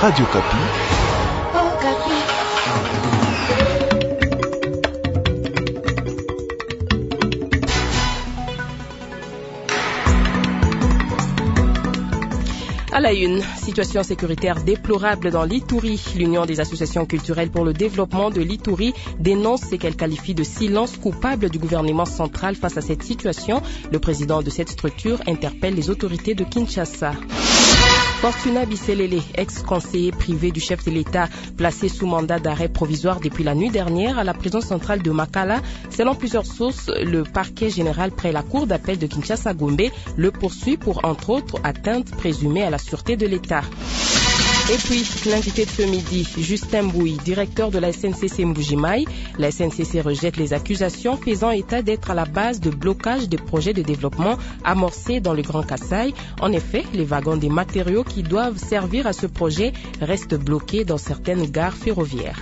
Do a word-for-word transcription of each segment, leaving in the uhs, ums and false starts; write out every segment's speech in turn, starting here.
Radio Kapi. Oh, Kapi. À la une, situation sécuritaire déplorable dans l'Ituri. L'Union des associations culturelles pour le développement de l'Ituri dénonce ce qu'elle qualifie de silence coupable du gouvernement central face à cette situation. Le président de cette structure interpelle les autorités de Kinshasa. Fortuna Bisselele, ex-conseiller privé du chef de l'État, placé sous mandat d'arrêt provisoire depuis la nuit dernière à la prison centrale de Makala. Selon plusieurs sources, le parquet général près la cour d'appel de Kinshasa-Gombe le poursuit pour, entre autres, atteinte présumée à la sûreté de l'État. Et puis, l'invité de ce midi, Justin Bouy, directeur de la S N C C Mbujimaï. La S N C C rejette les accusations faisant état d'être à la base de blocage des projets de développement amorcés dans le Grand Kasaï. En effet, les wagons des matériaux qui doivent servir à ce projet restent bloqués dans certaines gares ferroviaires.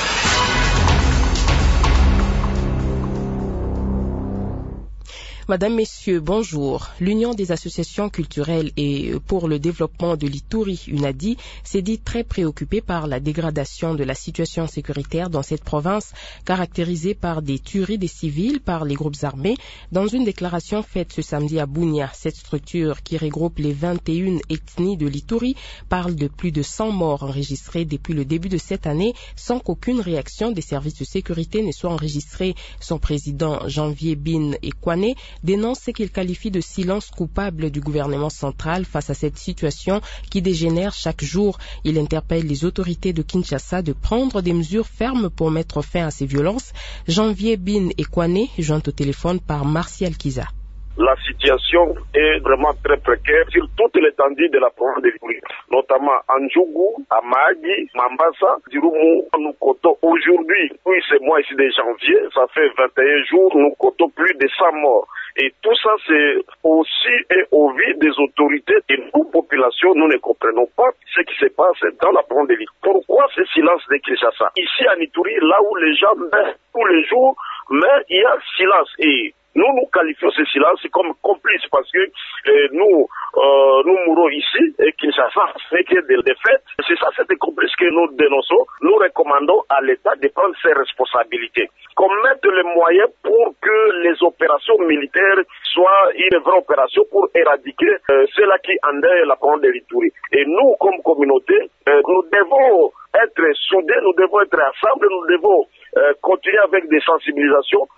Madame, Messieurs, bonjour. L'Union des associations culturelles et pour le développement de l'Ituri, UNADI, s'est dit très préoccupée par la dégradation de la situation sécuritaire dans cette province, caractérisée par des tueries des civils par les groupes armés. Dans une déclaration faite ce samedi à Bunia, cette structure qui regroupe les vingt et une ethnies de l'Ituri parle de plus de cent morts enregistrés depuis le début de cette année sans qu'aucune réaction des services de sécurité ne soit enregistrée. Son président, Janvier Bin Ekwane, dénonce ce qu'il qualifie de silence coupable du gouvernement central face à cette situation qui dégénère chaque jour. Il interpelle les autorités de Kinshasa de prendre des mesures fermes pour mettre fin à ces violences. Janvier Bin Ekwane, joint au téléphone par Martial Kiza. La situation est vraiment très précaire sur toute l'étendue de la province de l'Ituri, notamment à Ndjougou, à Mahagi, Mambasa, Dirumu, nous comptons aujourd'hui, oui c'est mois ici de janvier, ça fait vingt et un jours, nous comptons plus de cent morts. Et tout ça, c'est aussi et au vu des autorités et nous, population, nous ne comprenons pas ce qui se passe dans la province de l'Ituri. Pourquoi ce silence de Kinshasa? Ici à Ituri, là où les gens meurent tous les jours, mais il y a silence. Et nous, nous qualifions ce silence comme complice parce que euh, nous, euh, nous mourons ici et Kinshasa fait que des défaites. C'est ça, c'est des complices que nous dénonçons. Nous recommandons à l'État de prendre ses responsabilités. Qu'on mette les moyens pour que les opérations militaires soient une vraie opération pour éradiquer euh, ceux-là qui endeuillent la province de l'Ituri. Et nous, comme communauté, euh, nous devons être soudés, nous devons être ensemble, nous devons euh, continuer avec des sensibilisations.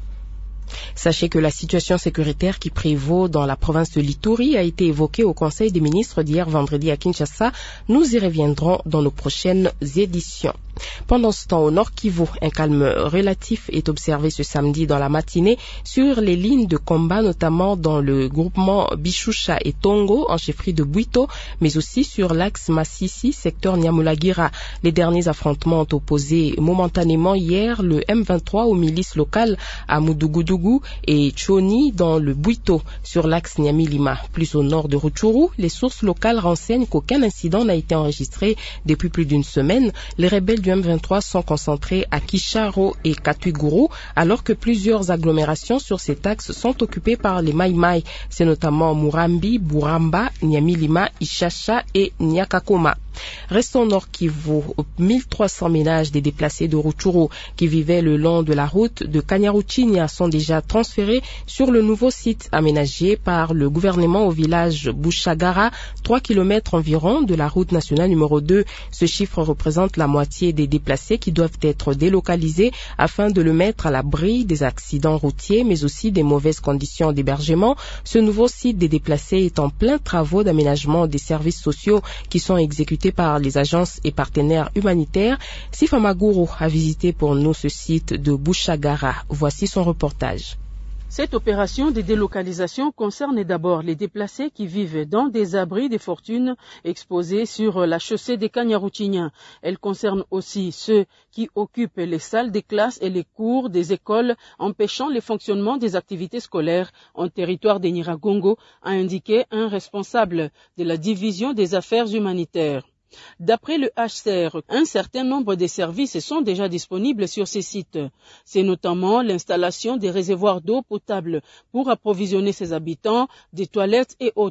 Sachez que la situation sécuritaire qui prévaut dans la province de l'Ituri a été évoquée au Conseil des ministres d'hier vendredi à Kinshasa. Nous y reviendrons dans nos prochaines éditions. Pendant ce temps, au Nord Kivu, un calme relatif est observé ce samedi dans la matinée sur les lignes de combat, notamment dans le groupement Bishusha et Tongo, en chefferie de Bwito, mais aussi sur l'axe Massissi, secteur Nyamulagira. Les derniers affrontements ont opposé momentanément hier le M vingt-trois aux milices locales à Mudugudugu et Choni dans le Bwito, sur l'axe Nyamilima. Plus au nord de Rutshuru, les sources locales renseignent qu'aucun incident n'a été enregistré depuis plus d'une semaine. Les rebelles du M vingt-trois sont concentrés à Kisharo et Katwiguru, alors que plusieurs agglomérations sur cet axe sont occupées par les Mai Mai. C'est notamment Murambi, Buramba, Nyamilima, Ishasha et Nyakakoma. Restons au Nord Kivu, mille trois cents ménages des déplacés de Rutshuru qui vivaient le long de la route de Kanyaruchinya sont déjà transférés sur le nouveau site aménagé par le gouvernement au village Bushagara, trois kilomètres environ de la route nationale numéro deux. Ce chiffre représente la moitié des déplacés qui doivent être délocalisés afin de le mettre à l'abri des accidents routiers, mais aussi des mauvaises conditions d'hébergement. Ce nouveau site des déplacés est en plein travaux d'aménagement des services sociaux qui sont exécutés par les agences et partenaires humanitaires. Sifa Maguru a visité pour nous ce site de Bushagara. Voici son reportage. Cette opération de délocalisation concerne d'abord les déplacés qui vivent dans des abris de fortune exposés sur la chaussée des Kanyaruchinya. Elle concerne aussi ceux qui occupent les salles des classes et les cours des écoles, empêchant le fonctionnement des activités scolaires en territoire de Nyiragongo, a indiqué un responsable de la division des affaires humanitaires. D'après le H C R, un certain nombre de services sont déjà disponibles sur ces sites. C'est notamment l'installation des réservoirs d'eau potable pour approvisionner ses habitants, des toilettes et autres.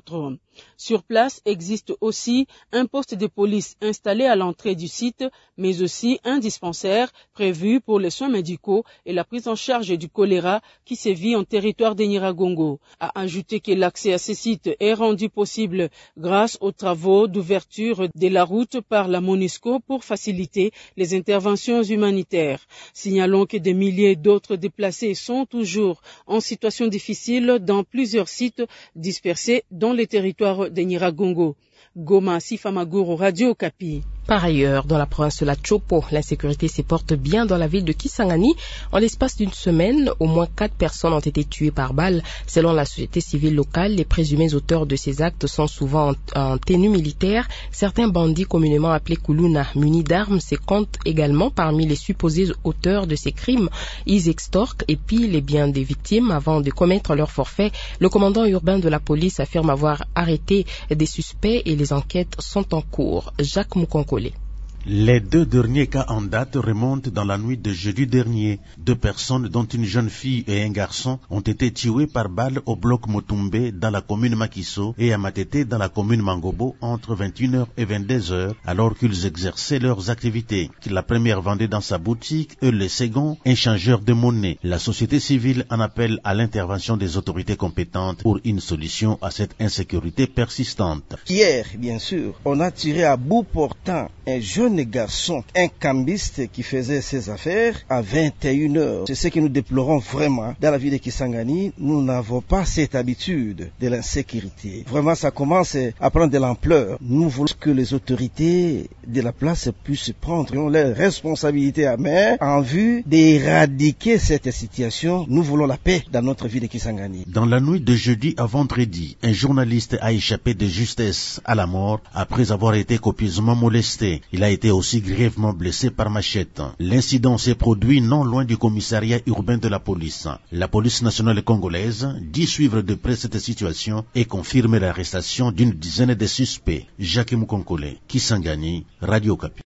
Sur place existe aussi un poste de police installé à l'entrée du site, mais aussi un dispensaire prévu pour les soins médicaux et la prise en charge du choléra qui sévit en territoire de Nyiragongo. À ajouter que l'accès à ces sites est rendu possible grâce aux travaux d'ouverture de la route par la MONUSCO pour faciliter les interventions humanitaires. Signalons que des milliers d'autres déplacés sont toujours en situation difficile dans plusieurs sites dispersés dans les territoires de Nyiragongo. Goma, Sifamaguru, Radio Okapi. Par ailleurs, dans la province de la Chopo, l'insécurité se porte bien dans la ville de Kisangani. En l'espace d'une semaine, au moins quatre personnes ont été tuées par balle. Selon la société civile locale, les présumés auteurs de ces actes sont souvent en, en tenue militaire. Certains bandits communément appelés Kuluna, munis d'armes, se comptent également parmi les supposés auteurs de ces crimes. Ils extorquent et pillent les biens des victimes avant de commettre leur forfait. Le commandant urbain de la police affirme avoir arrêté des suspects et les enquêtes sont en cours. Jacques Moukonkole. Les deux derniers cas en date remontent dans la nuit de jeudi dernier. Deux personnes, dont une jeune fille et un garçon, ont été tués par balle au bloc Motumbe dans la commune Makiso et à Matete dans la commune Mangobo entre vingt et une heures et vingt-deux heures alors qu'ils exerçaient leurs activités. La première vendait dans sa boutique et le second un changeur de monnaie. La société civile en appelle à l'intervention des autorités compétentes pour une solution à cette insécurité persistante. Hier, bien sûr, on a tiré à bout portant un jeune garçon, un cambiste qui faisait ses affaires à vingt et une heures. C'est ce que nous déplorons vraiment. Dans la ville de Kisangani, nous n'avons pas cette habitude de l'insécurité. Vraiment, ça commence à prendre de l'ampleur. Nous voulons que les autorités de la place puissent prendre leurs responsabilités à main en vue d'éradiquer cette situation. Nous voulons la paix dans notre ville de Kisangani. Dans la nuit de jeudi à vendredi, un journaliste a échappé de justesse à la mort après avoir été copieusement molesté. Il a été aussi grièvement blessé par machette. L'incident s'est produit non loin du commissariat urbain de la police. La police nationale congolaise dit suivre de près cette situation et confirme l'arrestation d'une dizaine de suspects. Jacques Moukonkole, Kisangani, Radio Okapi.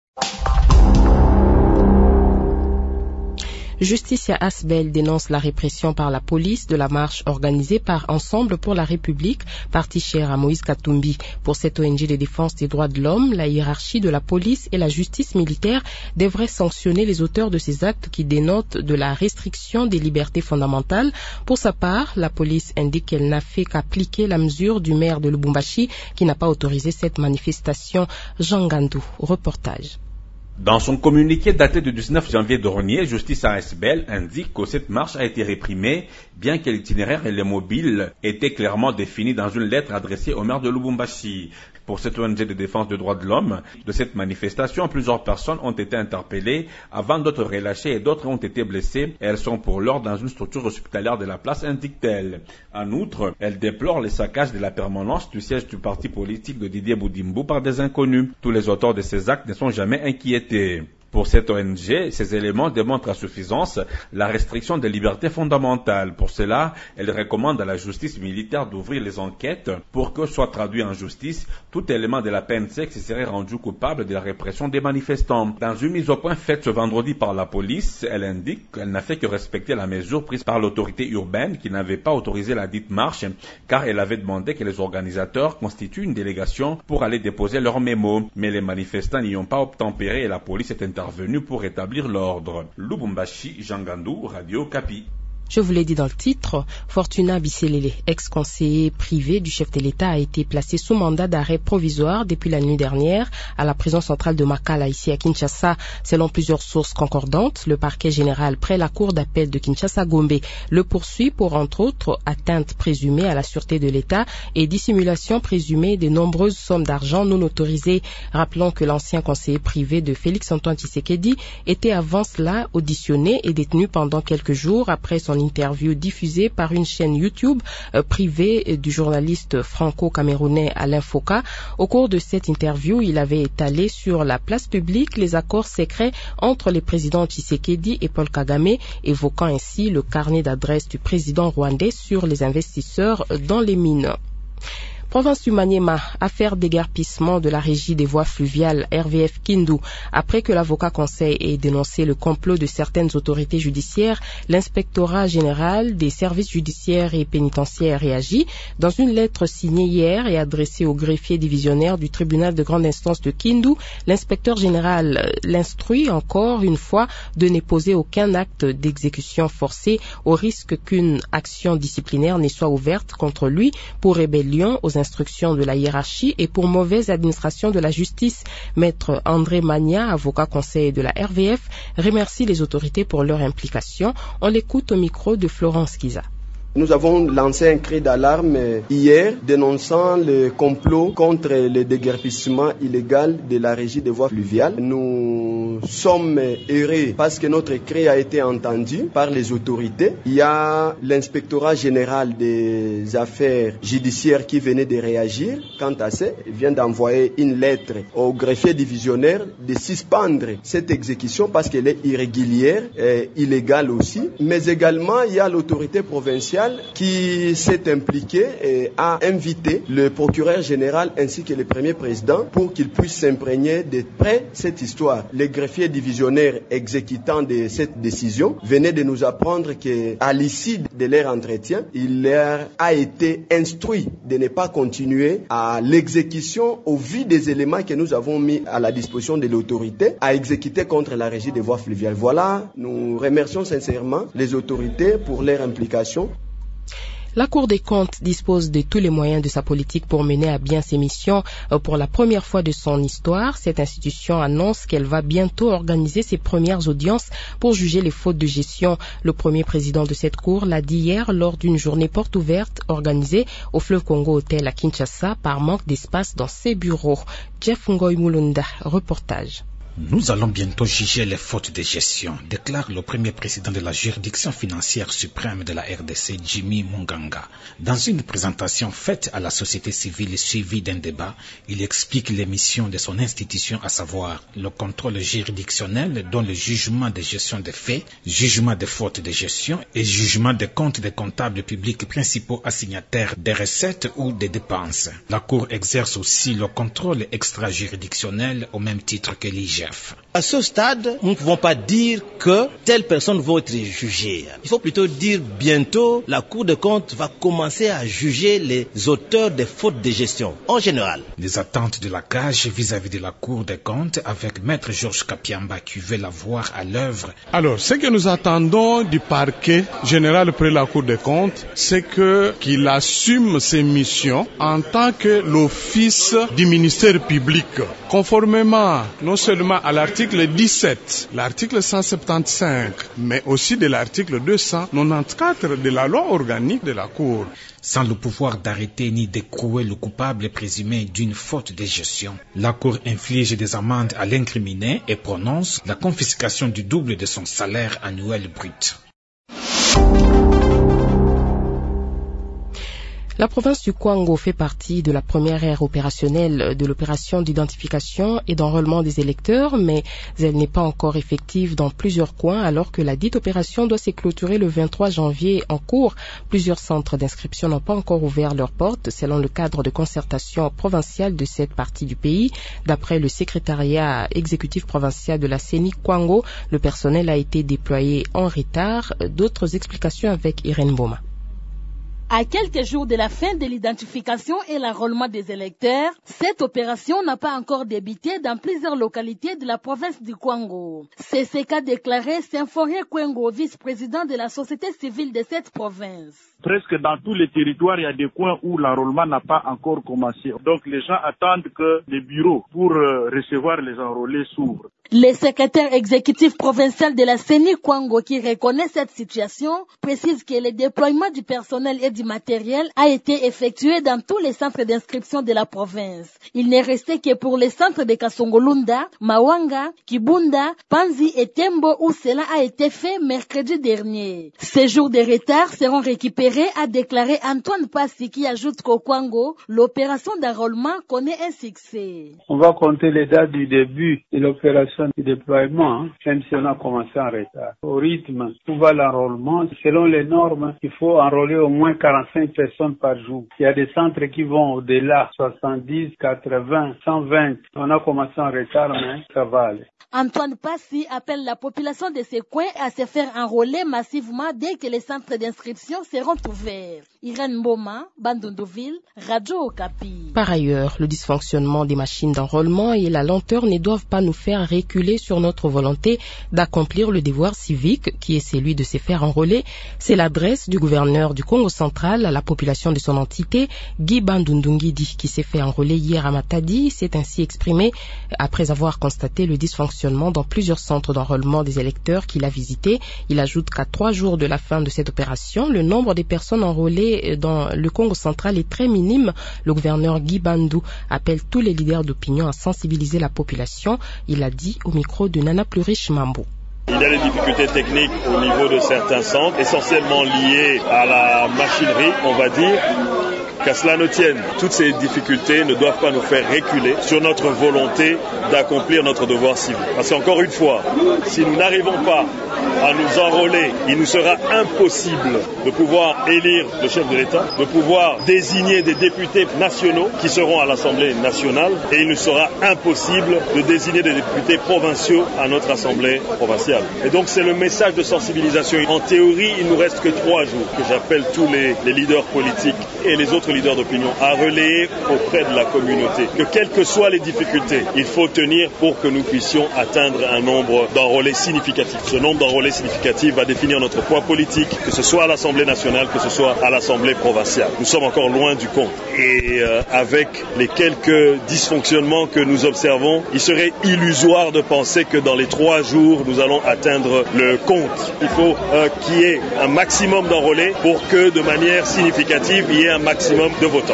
Justicia Asbel dénonce la répression par la police de la marche organisée par Ensemble pour la République, parti cher à Moïse Katumbi. Pour cette O N G de défense des droits de l'homme, la hiérarchie de la police et la justice militaire devraient sanctionner les auteurs de ces actes qui dénotent de la restriction des libertés fondamentales. Pour sa part, la police indique qu'elle n'a fait qu'appliquer la mesure du maire de Lubumbashi qui n'a pas autorisé cette manifestation. Jean Gandou, reportage. Dans son communiqué daté du dix-neuf janvier dernier, Justice A S B L indique que cette marche a été réprimée, bien que l'itinéraire et les mobiles étaient clairement définis dans une lettre adressée au maire de Lubumbashi. Pour cette O N G de défense des droits de l'homme, de cette manifestation, plusieurs personnes ont été interpellées avant d'autres relâchées et d'autres ont été blessées. Elles sont pour l'heure dans une structure hospitalière de la place, indique-t-elle. En outre, elle déplore les saccages de la permanence du siège du parti politique de Didier Boudimbo par des inconnus. Tous les auteurs de ces actes ne sont jamais inquiétés. Pour cette O N G, ces éléments démontrent à suffisance la restriction des libertés fondamentales. Pour cela, elle recommande à la justice militaire d'ouvrir les enquêtes pour que soit traduit en justice tout élément de la P N C qui serait rendu coupable de la répression des manifestants. Dans une mise au point faite ce vendredi par la police, elle indique qu'elle n'a fait que respecter la mesure prise par l'autorité urbaine qui n'avait pas autorisé la dite marche car elle avait demandé que les organisateurs constituent une délégation pour aller déposer leurs mémos. Mais les manifestants n'y ont pas obtempéré et la police est intervenu pour rétablir l'ordre. Lubumbashi, Jean Gandou, Radio Okapi. Je vous l'ai dit dans le titre, Fortuna Bisselele, ex-conseiller privé du chef de l'État, a été placé sous mandat d'arrêt provisoire depuis la nuit dernière à la prison centrale de Makala, ici à Kinshasa. Selon plusieurs sources concordantes, le parquet général près la cour d'appel de Kinshasa-Gombe le poursuit pour, entre autres, atteinte présumée à la sûreté de l'État et dissimulation présumée de nombreuses sommes d'argent non autorisées. Rappelons que l'ancien conseiller privé de Félix-Antoine Tshisekedi était avant cela auditionné et détenu pendant quelques jours après son interview diffusée par une chaîne YouTube euh, privée du journaliste franco-camerounais Alain Foka. Au cours de cette interview, il avait étalé sur la place publique les accords secrets entre les présidents Tshisekedi et Paul Kagame, évoquant ainsi le carnet d'adresse du président rwandais sur les investisseurs dans les mines. Province du Maniema, affaire d'égarpissement de la régie des voies fluviales R V F Kindu. Après que l'avocat conseil ait dénoncé le complot de certaines autorités judiciaires, l'inspectorat général des services judiciaires et pénitentiaires réagit. Dans une lettre signée hier et adressée au greffier divisionnaire du tribunal de grande instance de Kindu, l'inspecteur général l'instruit encore une fois de ne poser aucun acte d'exécution forcée au risque qu'une action disciplinaire ne soit ouverte contre lui pour rébellion aux instructions de la hiérarchie et pour mauvaise administration de la justice. Maître André Magna, avocat conseiller de la R V F, remercie les autorités pour leur implication. On l'écoute au micro de Florence Kiza. Nous avons lancé un cri d'alarme hier dénonçant le complot contre le déguerpissement illégal de la régie des voies fluviales. Nous sommes heureux parce que notre cri a été entendu par les autorités. Il y a l'inspectorat général des affaires judiciaires qui venait de réagir. Quant à ça, il vient d'envoyer une lettre au greffier divisionnaire de suspendre cette exécution parce qu'elle est irrégulière et illégale aussi. Mais également, il y a l'autorité provinciale qui s'est impliqué et a invité le procureur général ainsi que le premier président pour qu'ils puissent s'imprégner de près cette histoire. Les greffiers divisionnaires exécutants de cette décision venaient de nous apprendre qu'à l'issue de leur entretien, il leur a été instruit de ne pas continuer à l'exécution au vu des éléments que nous avons mis à la disposition de l'autorité à exécuter contre la régie des voies fluviales. Voilà, nous remercions sincèrement les autorités pour leur implication. La Cour des comptes dispose de tous les moyens de sa politique pour mener à bien ses missions. Pour la première fois de son histoire, cette institution annonce qu'elle va bientôt organiser ses premières audiences pour juger les fautes de gestion. Le premier président de cette cour l'a dit hier lors d'une journée porte ouverte organisée au Fleuve Congo Hotel à Kinshasa par manque d'espace dans ses bureaux. Jeff Ngoy Mulunda, reportage. Nous allons bientôt juger les fautes de gestion, déclare le premier président de la juridiction financière suprême de la R D C, Jimmy Munganga. Dans une présentation faite à la société civile suivie d'un débat, il explique les missions de son institution, à savoir le contrôle juridictionnel dont le jugement de gestion des faits, jugement des fautes de gestion et jugement des comptes des comptables publics principaux assignataires des recettes ou des dépenses. La Cour exerce aussi le contrôle extra-juridictionnel au même titre que l'I G F. À ce stade, nous ne pouvons pas dire que telle personne va être jugée. Il faut plutôt dire bientôt, la Cour des comptes va commencer à juger les auteurs des fautes de gestion, en général. Les attentes de la C A G vis-à-vis de la Cour des comptes avec Maître Georges Kapiamba qui veut la voir à l'œuvre. Alors, ce que nous attendons du parquet général près la Cour des comptes, c'est que qu'il assume ses missions en tant que l'office du ministère public, conformément non seulement à l'article dix-sept, l'article cent soixante-quinze, mais aussi de l'article deux cent quatre-vingt-quatorze de la loi organique de la Cour. Sans le pouvoir d'arrêter ni d'écrouer le coupable présumé d'une faute de gestion, la Cour inflige des amendes à l'incriminé et prononce la confiscation du double de son salaire annuel brut. La province du Kwango fait partie de la première ère opérationnelle de l'opération d'identification et d'enrôlement des électeurs, mais elle n'est pas encore effective dans plusieurs coins alors que la dite opération doit se clôturer le vingt-trois janvier en cours. Plusieurs centres d'inscription n'ont pas encore ouvert leurs portes selon le cadre de concertation provinciale de cette partie du pays. D'après le secrétariat exécutif provincial de la C E N I Kwango, le personnel a été déployé en retard. D'autres explications avec Irène Boma. À quelques jours de la fin de l'identification et l'enrôlement des électeurs, cette opération n'a pas encore débuté dans plusieurs localités de la province du Kwango. C'est ce qu'a déclaré Symphorien Kwango, vice-président de la société civile de cette province. Presque dans tous les territoires, il y a des coins où l'enrôlement n'a pas encore commencé. Donc les gens attendent que les bureaux pour euh, recevoir les enrôlés s'ouvrent. Le secrétaire exécutif provincial de la C E N I Kwango, qui reconnaît cette situation, précise que le déploiement du personnel et du matériel a été effectué dans tous les centres d'inscription de la province. Il n'est resté que pour les centres de Kasongolunda, Mawanga, Kibunda, Panzi et Tembo où cela a été fait mercredi dernier. Ces jours de retard seront récupérés, a déclaré Antoine Passi, qui ajoute qu'au Kwango, l'opération d'enrôlement connaît un succès. On va compter les dates du début de l'opération de déploiement, hein, même si on a commencé en retard. Au rythme, où va l'enrôlement? Selon les normes, il faut enrôler au moins quarante-cinq personnes par jour. Il y a des centres qui vont au-delà, soixante-dix, quatre-vingts, cent vingt. On a commencé en retard, mais ça va aller. Antoine Passy appelle la population de ces coins à se faire enrôler massivement dès que les centres d'inscription seront ouverts. Irène Mboma, Bandunduville, Radio Okapi. Par ailleurs, le dysfonctionnement des machines d'enrôlement et la lenteur ne doivent pas nous faire reculer sur notre volonté d'accomplir le devoir civique qui est celui de se faire enrôler. C'est l'adresse du gouverneur du Congo central à la population de son entité, Guy Bandundungidi, qui s'est fait enrôler hier à Matadi, s'est ainsi exprimé après avoir constaté le dysfonctionnement dans plusieurs centres d'enrôlement des électeurs qu'il a visités. Il ajoute qu'à trois jours de la fin de cette opération, le nombre de personnes enrôlées dans le Congo central est très minime. Le gouverneur Guy Bandou appelle tous les leaders d'opinion à sensibiliser la population. Il a dit au micro de Nana Plurish Mambo. Il y a des difficultés techniques au niveau de certains centres, essentiellement liées à la machinerie, on va dire. Qu'à cela ne tienne, toutes ces difficultés ne doivent pas nous faire reculer sur notre volonté d'accomplir notre devoir civil. Parce qu'encore une fois, si nous n'arrivons pas à nous enrôler, il nous sera impossible de pouvoir élire le chef de l'État, de pouvoir désigner des députés nationaux qui seront à l'Assemblée nationale, et il nous sera impossible de désigner des députés provinciaux à notre Assemblée provinciale. Et donc c'est le message de sensibilisation. En théorie, il nous reste que trois jours que j'appelle tous les, les leaders politiques et les autres leaders d'opinion à relayer auprès de la communauté. Que quelles que soient les difficultés, il faut tenir pour que nous puissions atteindre un nombre d'enrôlés significatif. Ce nombre d'enrôlés significatif va définir notre poids politique, que ce soit à l'Assemblée nationale, que ce soit à l'Assemblée provinciale. Nous sommes encore loin du compte. Et euh, avec les quelques dysfonctionnements que nous observons, il serait illusoire de penser que dans les trois jours, nous allons atteindre le compte. Il faut euh, qu'il y ait un maximum d'enrôlés pour que de manière significative, il y ait un maximum de votants.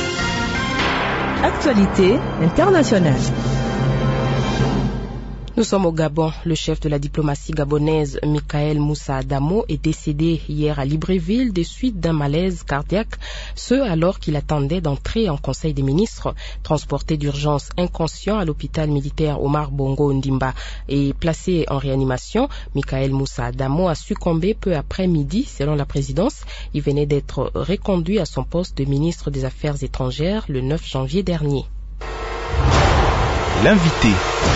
Actualité internationale. Nous sommes au Gabon. Le chef de la diplomatie gabonaise, Michael Moussa Adamo, est décédé hier à Libreville des suites d'un malaise cardiaque, ce alors qu'il attendait d'entrer en Conseil des ministres. Transporté d'urgence inconscient à l'hôpital militaire Omar Bongo Ndimba et placé en réanimation, Michael Moussa Adamo a succombé peu après midi, selon la présidence. Il venait d'être reconduit à son poste de ministre des Affaires étrangères le neuf janvier dernier. L'invité.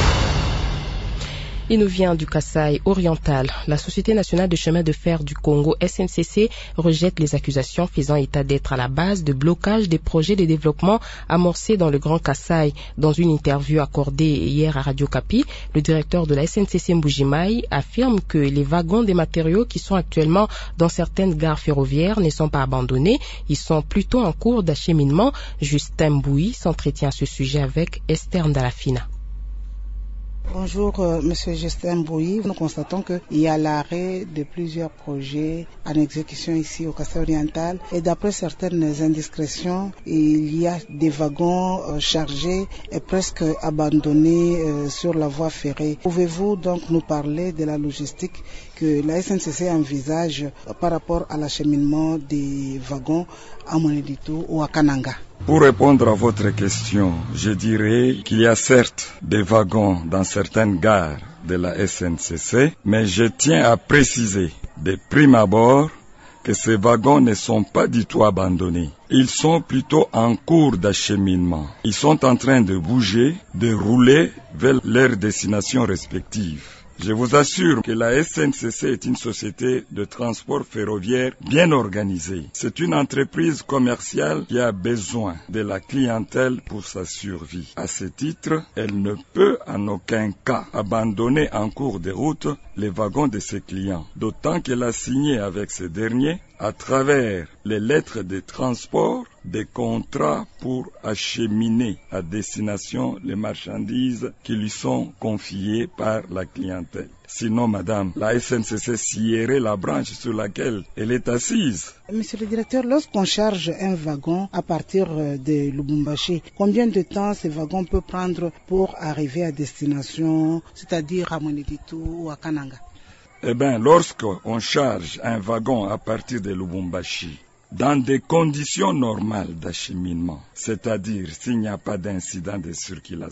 Il nous vient du Kasaï oriental. La Société nationale de chemin de fer du Congo, S N C C, rejette les accusations faisant état d'être à la base de blocage des projets de développement amorcés dans le Grand Kasaï. Dans une interview accordée hier à Radio Okapi, le directeur de la S N C C Mbujimaï affirme que les wagons des matériaux qui sont actuellement dans certaines gares ferroviaires ne sont pas abandonnés. Ils sont plutôt en cours d'acheminement. Justin Mbouy s'entretient à ce sujet avec Esther Ndalafina. Bonjour, euh, Monsieur Justin Mbouy. Nous constatons qu'il y a l'arrêt de plusieurs projets en exécution ici au Kasaï oriental et d'après certaines indiscrétions, il y a des wagons euh, chargés et presque abandonnés euh, sur la voie ferrée. Pouvez-vous donc nous parler de la logistique que la S N C C envisage euh, par rapport à l'acheminement des wagons à Monedito ou à Kananga? Pour répondre à votre question, je dirais qu'il y a certes des wagons dans certaines gares de la S N C C, mais je tiens à préciser de prime abord que ces wagons ne sont pas du tout abandonnés. Ils sont plutôt en cours d'acheminement. Ils sont en train de bouger, de rouler vers leurs destinations respectives. Je vous assure que la S N C C est une société de transport ferroviaire bien organisée. C'est une entreprise commerciale qui a besoin de la clientèle pour sa survie. À ce titre, elle ne peut en aucun cas abandonner en cours de route les wagons de ses clients. D'autant qu'elle a signé avec ces derniers, à travers les lettres de transport, des contrats pour acheminer à destination les marchandises qui lui sont confiées par la clientèle. Sinon, madame, la S N C C scierait la branche sur laquelle elle est assise. Monsieur le directeur, lorsqu'on charge un wagon à partir de Lubumbashi, combien de temps ce wagon peut prendre pour arriver à destination, c'est-à-dire à Monedito ou à Kananga? Eh bien, lorsqu'on charge un wagon à partir de Lubumbashi, dans des conditions normales d'acheminement, c'est-à-dire s'il n'y a pas d'incident de circulation,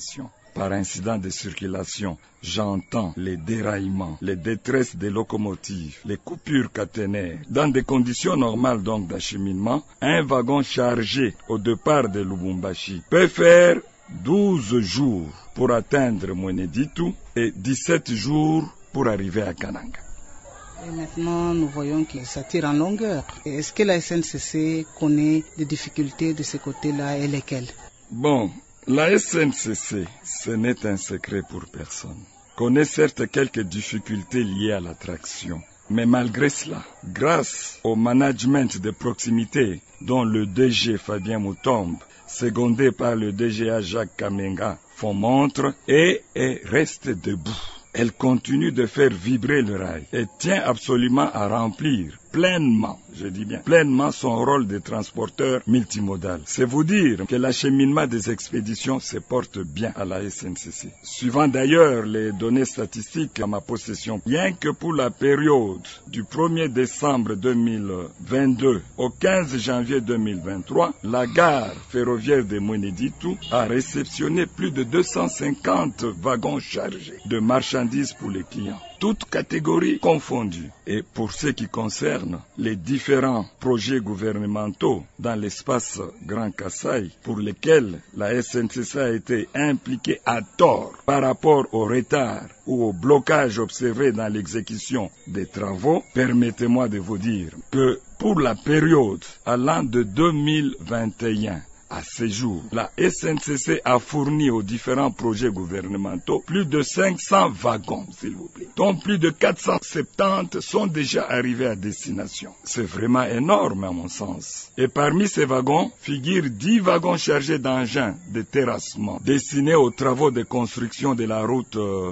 par incident de circulation, j'entends les déraillements, les détresses des locomotives, les coupures caténaires. Dans des conditions normales donc d'acheminement, un wagon chargé au départ de Lubumbashi peut faire douze jours pour atteindre Mweneditu et dix-sept jours pour arriver à Kananga. Et maintenant, nous voyons que ça tire en longueur. Est-ce que la S N C C connaît des difficultés de ce côté-là et lesquelles? Bon, la S N C C, ce n'est un secret pour personne, connaît certes quelques difficultés liées à la traction. Mais malgré cela, grâce au management de proximité dont le D G Fabien Moutombe, secondé par le D G A Jacques Kamenga, font montre et, et reste debout. Elle continue de faire vibrer le rail et tient absolument à remplir pleinement, je dis bien, pleinement son rôle de transporteur multimodal. C'est vous dire que l'acheminement des expéditions se porte bien à la S N C C. Suivant d'ailleurs les données statistiques à ma possession, rien que pour la période du premier décembre deux mille vingt-deux au quinze janvier deux mille vingt-trois, la gare ferroviaire de Mweneditu a réceptionné plus de deux cent cinquante wagons chargés de marchandises pour les clients, toutes catégories confondues. Et pour ce qui concerne les différents projets gouvernementaux dans l'espace Grand Kasaï, pour lesquels la S N C C a été impliquée à tort par rapport au retard ou au blocage observé dans l'exécution des travaux, permettez-moi de vous dire que pour la période allant de deux mille vingt et un à ce jour, la S N C C a fourni aux différents projets gouvernementaux plus de cinq cents wagons, s'il vous plaît, dont plus de quatre cent soixante-dix sont déjà arrivés à destination. C'est vraiment énorme à mon sens. Et parmi ces wagons figurent dix wagons chargés d'engins de terrassement destinés aux travaux de construction de la route euh,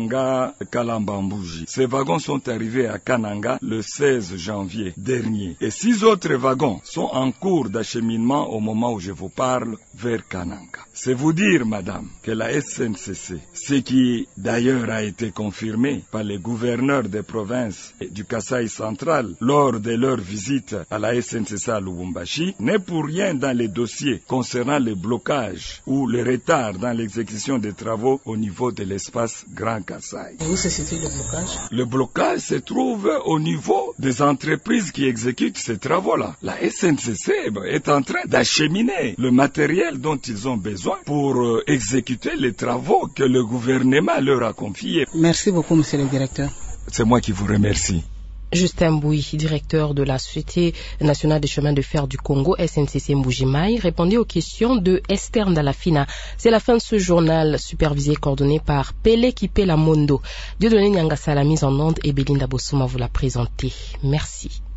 Kananga-Kalambambouji. Ces wagons sont arrivés à Kananga le seize janvier dernier. Et six autres wagons sont en cours d'acheminement au moment où je vous parle vers Kananga. C'est vous dire, madame, que la S N C C, ce qui d'ailleurs a été confirmé par les gouverneurs des provinces du Kasaï central lors de leur visite à la S N C C à Lubumbashi, n'est pour rien dans les dossiers concernant le blocage ou le retard dans l'exécution des travaux au niveau de l'espace Grand Kasaï. Et où se situe le blocage? Le blocage se trouve au niveau des entreprises qui exécutent ces travaux-là. La S N C C est en train d'acheminer le matériel dont ils ont besoin pour euh, exécuter les travaux que le gouvernement leur a confiés. Merci beaucoup, monsieur le directeur. C'est moi qui vous remercie. Justin Mbouy, directeur de la Société nationale des chemins de fer du Congo, S N C C Mbujimaï, répondait aux questions de Esther Ndalafina. C'est la fin de ce journal supervisé et coordonné par Pele Kipela Mondo. Dieudonné Nyangasa à la mise en onde et Belinda Bossouma vous l'a présenté. Merci.